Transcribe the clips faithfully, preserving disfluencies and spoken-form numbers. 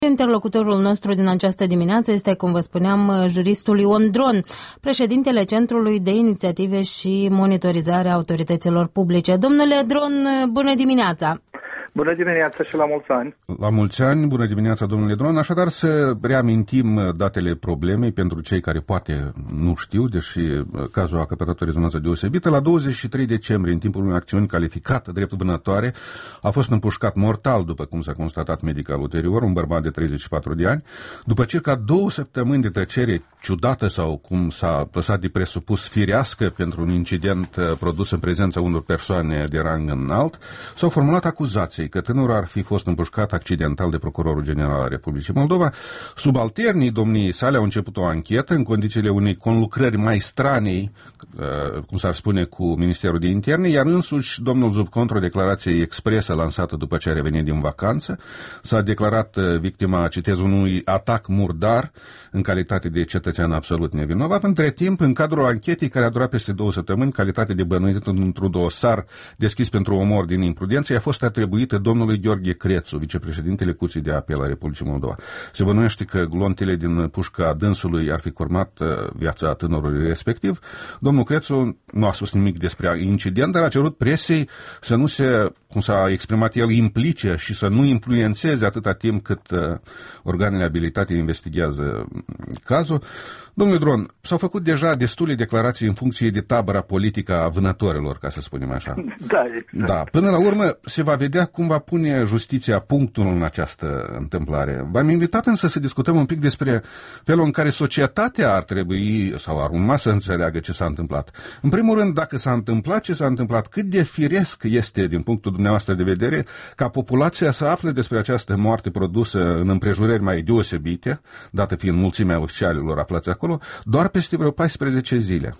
Interlocutorul nostru din această dimineață este, cum vă spuneam, juristul Ion Dron, președintele Centrului de Inițiative și Monitorizare a Autorităților Publice. Domnule Dron, bună dimineața! Bună dimineața și la mulți ani! La mulți ani, bună dimineața, domnule Dron. Așadar, să reamintim datele problemei pentru cei care poate nu știu, deși cazul a căpătat o rezonanță deosebită. La douăzeci și trei decembrie, în timpul unei acțiuni calificată drept vânătoare, a fost împușcat mortal, după cum s-a constatat medical ulterior, un bărbat de treizeci și patru de ani. După circa două săptămâni de tăcere ciudată sau, cum s-a lăsat de presupus, firească pentru un incident produs în prezența unor persoane de rang înalt, s-au formulat acuzații că tânărul ar fi fost împușcat accidental de Procurorul General al Republicii Moldova. Subalternii domniei sale au început o anchetă în condițiile unei conlucrări mai stranei, cum s-ar spune, cu Ministerul de Interne, iar însuși domnul Zubco, într-o declarație expresă lansată după ce a revenit din vacanță, s-a declarat victima, citez, unui atac murdar în calitate de cetățean absolut nevinovat. Între timp, în cadrul anchetei care a durat peste două săptămâni, calitate de bănuit într-un dosar deschis pentru omor din imprudență, i-a fost atribuită domnului Gheorghe Crețu, vicepreședintele Curții de Apel a Republicii Moldova. Se bănuiește că glontele din pușca dânsului ar fi curmat viața tânărului respectiv. Domnul Crețu nu a spus nimic despre incident, dar a cerut presei să nu se, cum s-a exprimat el, implice și să nu influențeze atâta timp cât organele abilitate investigează cazul. Domnule Dron, s-au făcut deja destule declarații în funcție de tabăra politică a vânătorilor, ca să spunem așa. Da, exact. Da. Până la urmă se va vedea cum va pune justiția punctul în această întâmplare. V-am invitat însă să discutăm un pic despre felul în care societatea ar trebui sau ar urma să înțeleagă ce s-a întâmplat. În primul rând, dacă s-a întâmplat ce s-a întâmplat, cât de firesc este, din punctul dumneavoastră de vedere, ca populația să afle despre această moarte produsă în împrejurări mai deosebite, dată fiind mulțimea oficialilor aflați acolo, doar peste vreo paisprezece zile.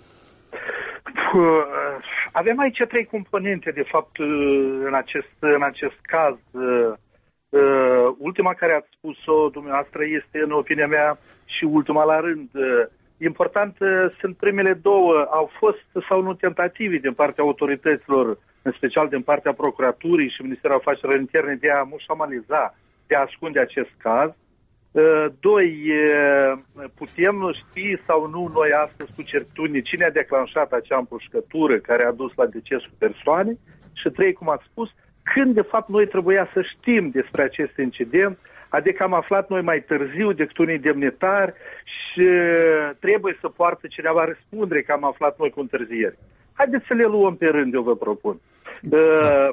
Avem aici trei componente, de fapt, în acest, în acest caz. Ultima care ați spus-o dumneavoastră este, în opinia mea, și ultima la rând. Important sunt primele două. Au fost sau nu tentative din partea autorităților, în special din partea Procuraturii și Ministerul Afacerilor Interne, de a mușamaliza, de a ascunde acest caz. Doi, putem ști sau nu noi astăzi cu certitudine cine a declanșat acea împușcătură care a dus la decesul persoanei. Și trei, cum ați spus, când de fapt noi trebuia să știm despre acest incident, adică am aflat noi mai târziu decât unii demnitari și trebuie să poartă cineva răspundere că am aflat noi cu întârziere. Haideți să le luăm pe rând, eu vă propun. Uh,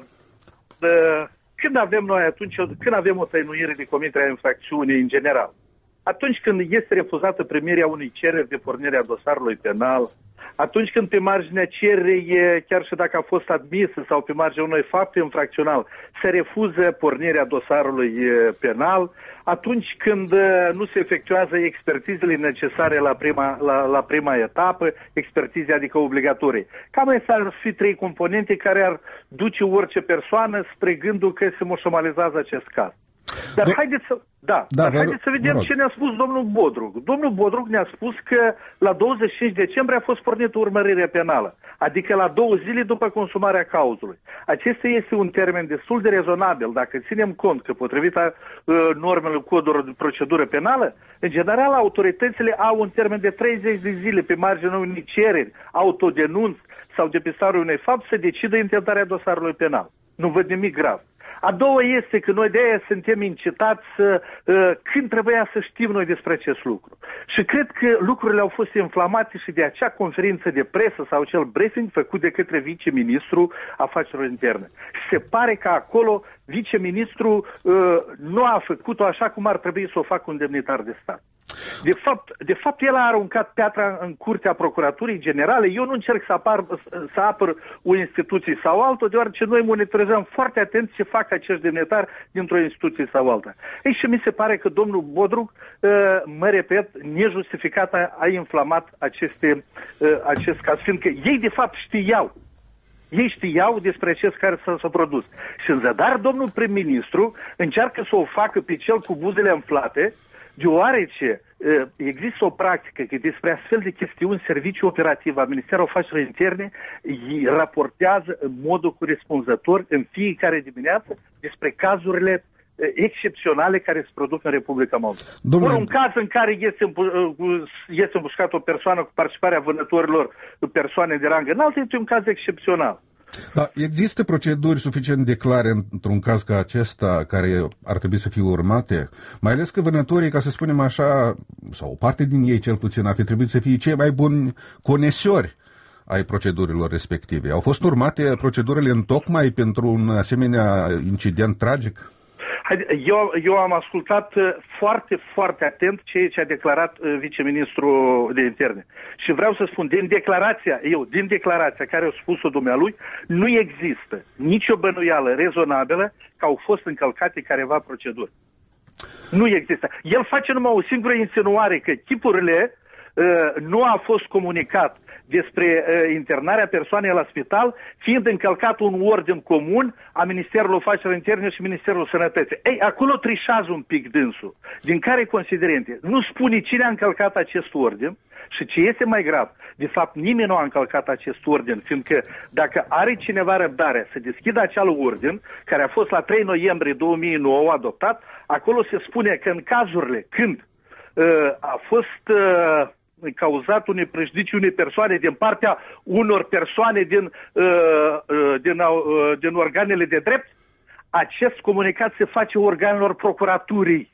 uh, Când avem noi atunci, când avem o tăinuire de comitere a infracțiunii în general? Atunci când este refuzată primirea unei cereri de pornire a dosarului penal, atunci când pe marginea cererii, chiar și dacă a fost admisă sau pe marginea unui fapt infracțional, se refuză pornirea dosarului penal, atunci când nu se efectuează expertizele necesare la prima, la, la prima etapă, expertize adică obligatorii. Cam astea ar fi trei componente care ar duce orice persoană spre gândul că se mușamalizează acest caz. Dar Do haideți să, da, da, dar haideți să vedem ce ne-a spus domnul Bodruc. Domnul Bodruc ne-a spus că la douăzeci și cinci decembrie a fost pornită urmărirea penală, adică la două zile după consumarea cauzului. Acesta este un termen destul de rezonabil, dacă ținem cont că potrivit a, uh, normelor codului de procedură penală, în general autoritățile au un termen de treizeci de zile pe marginea unei cereri, autodenunț sau depistarea unui fapt să decidă intentarea dosarului penal. Nu văd nimic grav. A doua este că noi de aia suntem incitați să, uh, când trebuia să știm noi despre acest lucru. Și cred că lucrurile au fost inflamate și de acea conferință de presă sau acel briefing făcut de către viceministrul afacerilor interne. Și se pare că acolo viceministrul uh, nu a făcut-o așa cum ar trebui să o facă un demnitar de stat. De fapt, de fapt, el a aruncat piatra în curtea Procuraturii Generale. Eu nu încerc să, apar, să apăr o instituție sau altă, deoarece noi monitorizăm foarte atent ce fac acești demnitari dintr-o instituție sau alta. Ei, și mi se pare că domnul Bodruc, mă repet, nejustificat a inflamat aceste, acest caz, fiindcă ei de fapt știau. Ei știau despre acest care s-a produs. Și în zadar, domnul prim-ministru încearcă să o facă pe cel cu buzele umflate, deoarece există o practică că despre astfel de chestiuni serviciul operativ al Ministerului Afacerilor Interne îi raportează în modul corespunzător în fiecare dimineață despre cazurile excepționale care se produc în Republica Moldova. Domnule... Ori un caz în care este, este împușcat o persoană cu participarea vânătorilor persoane de rang înalt, este un caz excepțional. Da, există proceduri suficient de clare într-un caz ca acesta care ar trebui să fie urmate? Mai ales că vânătorii, ca să spunem așa, sau o parte din ei cel puțin, ar fi trebuit să fie cei mai buni conesori ai procedurilor respective. Au fost urmate procedurile întocmai pentru un asemenea incident tragic? Eu, eu am ascultat foarte, foarte atent ceea ce a declarat viceministrul de interne. Și vreau să spun, din declarația, eu, din declarația care a spus-o dumnealui, nu există nicio bănuială rezonabilă că au fost încălcate careva proceduri. Nu există. El face numai o singură insinuare că chipurile uh, nu a fost comunicat despre uh, internarea persoanei la spital, fiind încălcat un ordin comun a Ministerului Afacerilor Interne și Ministerul Sănătății. Ei, acolo trișează un pic dânsul. Din care considerente? Nu spune cine a încălcat acest ordin și ce este mai grav. De fapt, nimeni nu a încălcat acest ordin, fiindcă dacă are cineva răbdare să deschidă acel ordin, care a fost la trei noiembrie două mii nouă adoptat, acolo se spune că în cazurile când uh, a fost... Uh, cauzat unei prejudicii unei persoane din partea unor persoane din, uh, din, uh, din organele de drept, acest comunicat se face organelor procuraturii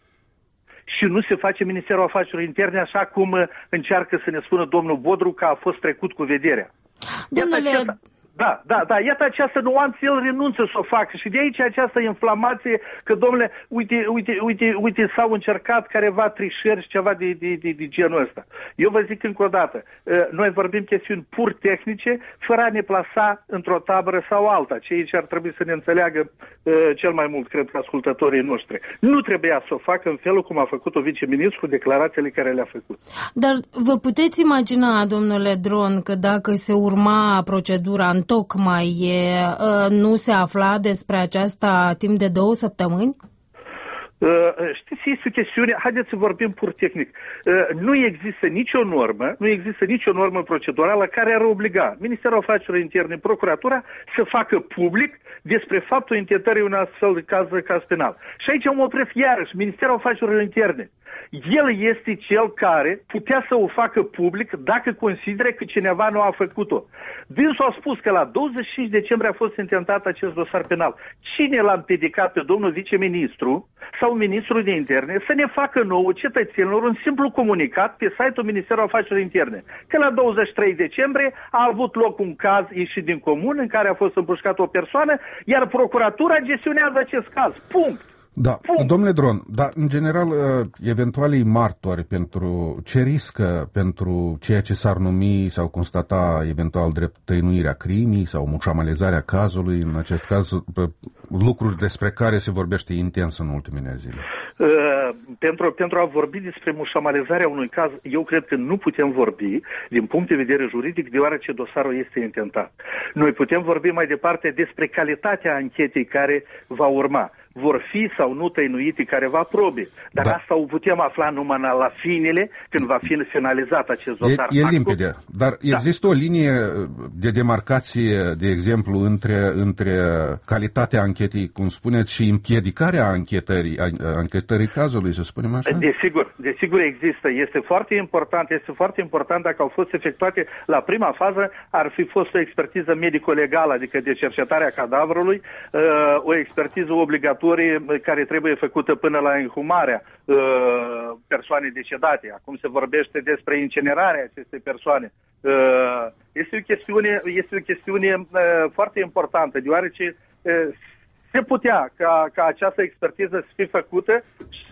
și nu se face Ministerul Afacerilor Interne, așa cum încearcă să ne spună domnul Bodru că a fost trecut cu vederea. Domnule... Da, da, da, iată această nuanță, el renunță să o facă și de aici această inflamație că, domnule, uite, uite, uite, uite s-au încercat careva trișări și ceva de, de, de, de genul ăsta. Eu vă zic încă o dată, noi vorbim chestiuni pur tehnice, fără a ne plasa într-o tabără sau alta, ceea ce ar trebui să ne înțeleagă cel mai mult, cred că, ascultătorii noștri. Nu trebuia să o facă în felul cum a făcut-o viceministru cu declarațiile care le-a făcut. Dar vă puteți imagina, domnule Dron, că dacă se urma procedura în tocmai nu se afla despre aceasta timp de două săptămâni? Uh, știți, este o chestiune, haideți să vorbim pur tehnic. Uh, nu există nicio normă, nu există nicio normă procedurală care ar obliga Ministerul Afacerilor Interne, Procuratura să facă public despre faptul intentării unui astfel de caz, caz penal. Și aici mă opresc iarăși, Ministerul Afacerilor Interne. El este cel care putea să o facă public dacă consideră că cineva nu a făcut-o. Dânsul a spus că la douăzeci și cinci decembrie a fost intentat acest dosar penal. Cine l-a împiedicat pe domnul viceministru sau ministrul de interne să ne facă nouă cetățenilor un simplu comunicat pe site-ul Ministerului Afacerilor Interne că la douăzeci și trei decembrie a avut loc un caz ieșit din comun în care a fost împușcată o persoană, iar procuratura gestionează acest caz. Punct. Da, domnule Dron, dar în general eventualii martori pentru ce riscă pentru ceea ce s-ar numi sau constata eventual drept tăinuirea crimii sau mușamalizarea cazului, în acest caz lucruri despre care se vorbește intens în ultimele zile? Uh, pentru, pentru a vorbi despre mușamalizarea unui caz, eu cred că nu putem vorbi din punct de vedere juridic, deoarece dosarul este intentat. Noi putem vorbi mai departe despre calitatea anchetei care va urma. Vor fi sau nu tăinuite careva probe, dar da. Asta o putem afla numai la finele, când va fi finalizat acest dosar. E, e limpede, dar da. Există o linie de demarcație, de exemplu, între, între calitatea anchetei, cum spuneți, și împiedicarea anchetării, anchetării cazului, să spunem așa? Desigur, desigur există. Este foarte important, este foarte important dacă au fost efectuate la prima fază, ar fi fost o expertiză medico-legală, adică de cercetarea cadavrului, o expertiză obligatorie care trebuie făcută până la inhumarea uh, persoanei decedate. Acum se vorbește despre incinerarea acestei persoane. Uh, este o chestiune, este o chestiune uh, foarte importantă, deoarece uh, se putea ca, ca această expertiză să fie făcută și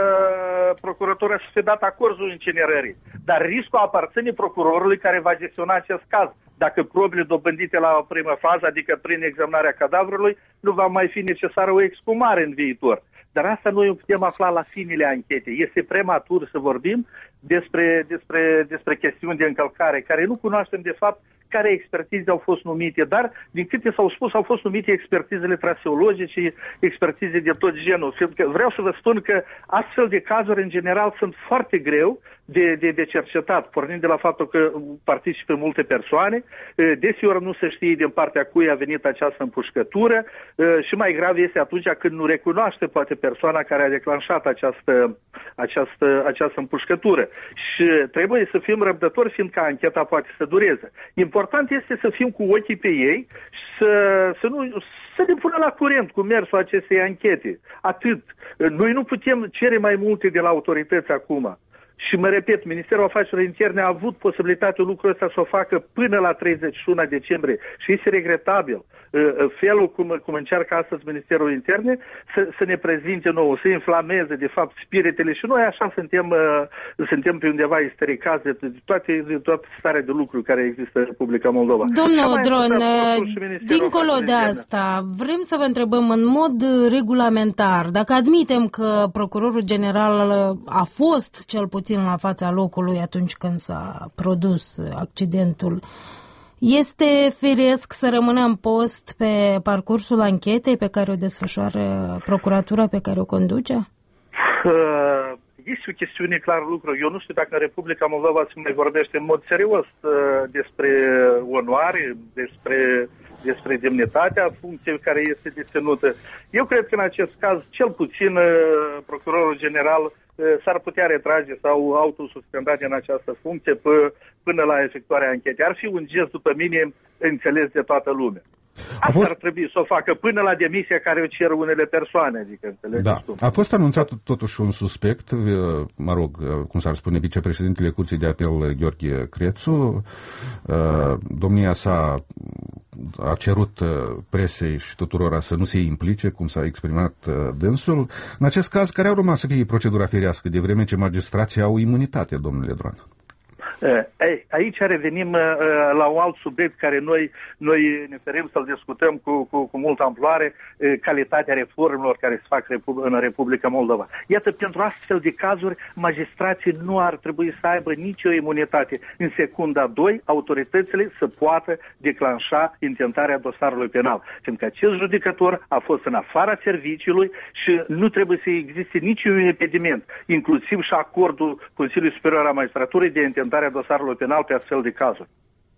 uh, procuratura să fie dat acordul incinerării. Dar riscul aparține procurorului care va gestiona acest caz. Dacă probele dobândite la o primă fază, adică prin examinarea cadavrului, nu va mai fi necesară o exhumare în viitor. Dar asta noi o putem afla la finele anchetei. Este prematur să vorbim despre, despre, despre chestiuni de încălcare, care nu cunoaștem de fapt care expertize au fost numite, dar din câte s-au spus au fost numite expertizele traseologice, expertize de tot genul. Vreau să vă spun că astfel de cazuri în general sunt foarte greu de, de, de cercetat, pornind de la faptul că participă multe persoane, deseori nu se știe din partea cui a venit această împușcătură și mai grav este atunci când nu recunoaște poate persoana care a declanșat această, această, această împușcătură. Și trebuie să fim răbdători, fiindcă ancheta poate să dureze. Important este să fim cu ochii pe ei și să, să, nu, să ne punem la curent cu mersul acestei anchete. Atât. Noi nu putem cere mai multe de la autorități acum. Și mă repet, Ministerul Afacerilor Interne a avut posibilitatea lucrul ăsta să o facă până la treizeci și unu decembrie și este regretabil felul cum, cum încearcă astăzi Ministerul Interne să, să ne prezinte nouă, să inflameze de fapt spiritele și noi așa suntem, suntem pe undeva istericați de, de, toate, de toată starea de lucru care există în Republica Moldova. Domnul Dron, dincolo de asta, vrem să vă întrebăm în mod regulamentar, dacă admitem că procurorul general a fost cel puțin la fața locului atunci când s-a produs accidentul, este firesc să rămână în post pe parcursul anchetei pe care o desfășoară procuratura pe care o conduce? Uh, este o chestiune clar lucru. Eu nu știu dacă în Republica Moldova se mai vorbește în mod serios uh, despre onoare, despre, despre demnitatea funcției care este deținută. Eu cred că în acest caz, cel puțin, uh, procurorul general s-ar putea retrage sau autosuspenda din această funcție până la efectuarea anchetei. Ar fi un gest, după mine, înțeles de toată lumea. Asta fost... ar trebui să o facă până la demisia care o cer unele persoane, adică înțelegeți da. tu. A fost anunțat totuși un suspect, mă rog, cum s-ar spune, vicepreședintele Curții de Apel Gheorghe Crețu. Domnia sa a cerut presei și tuturora să nu se implice, cum s-a exprimat dânsul. În acest caz, care ar urma să fie procedura firească, de vreme ce magistrații au imunitate, domnule Dron? Aici revenim la un alt subiect care noi, noi ne ferim să-l discutăm cu, cu, cu multă amploare, calitatea reformelor care se fac în Republica Moldova. Iată, pentru astfel de cazuri, magistrații nu ar trebui să aibă nicio imunitate. În secunda doi, autoritățile să poată declanșa intentarea dosarului penal. Fiindcă acest judecător a fost în afara serviciului și nu trebuie să existe niciun impediment, inclusiv și acordul Consiliului Superior al Magistraturii de intentare dosarului penal pe astfel de cazuri.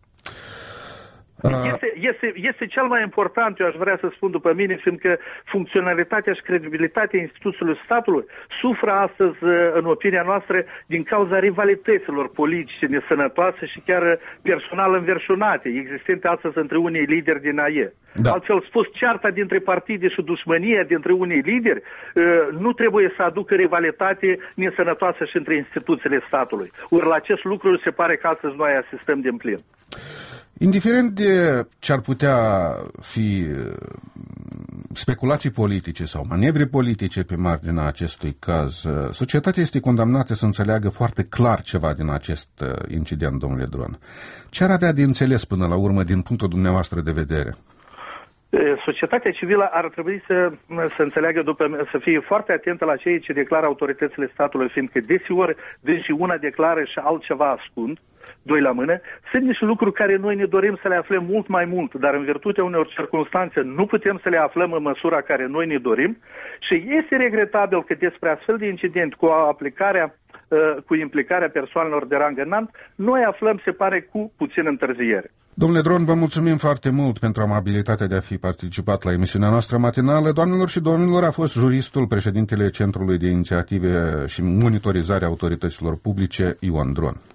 Este, este, este cel mai important, eu aș vrea să spun după mine, fiindcă funcționalitatea și credibilitatea instituțiilor statului suferă astăzi, în opinia noastră, din cauza rivalităților politice nesănătoase și chiar personal înverșunate, existente astăzi între unii lideri din A E. Da. Altfel spus, cearta dintre partide și dușmănia dintre unii lideri nu trebuie să aducă rivalitate nesănătoasă și între instituțiile statului. Ori la acest lucru se pare că astăzi noi asistăm din plin. Indiferent de ce ar putea fi speculații politice sau manevre politice pe marginea acestui caz, societatea este condamnată să înțeleagă foarte clar ceva din acest incident, domnule Dron. Ce ar avea de înțeles până la urmă din punctul dumneavoastră de vedere? Societatea civilă ar trebui să, să înțeleagă, după, să fie foarte atentă la ceea ce declară autoritățile statului, fiindcă deseori, deși una declară și altceva ascund, doi la mână, sunt niște lucruri care noi ne dorim să le aflăm mult mai mult, dar în virtutea unor circunstanțe nu putem să le aflăm în măsura care noi ne dorim și este regretabil că despre astfel de incident cu aplicarea, cu implicarea persoanelor de rang înalt, noi aflăm, se pare, cu puțină întârziere. Domnule Dron, vă mulțumim foarte mult pentru amabilitatea de a fi participat la emisiunea noastră matinală. Doamnelor și domnilor, a fost juristul, președintele Centrului de Inițiative și Monitorizare a Autorităților Publice, Ion Dron.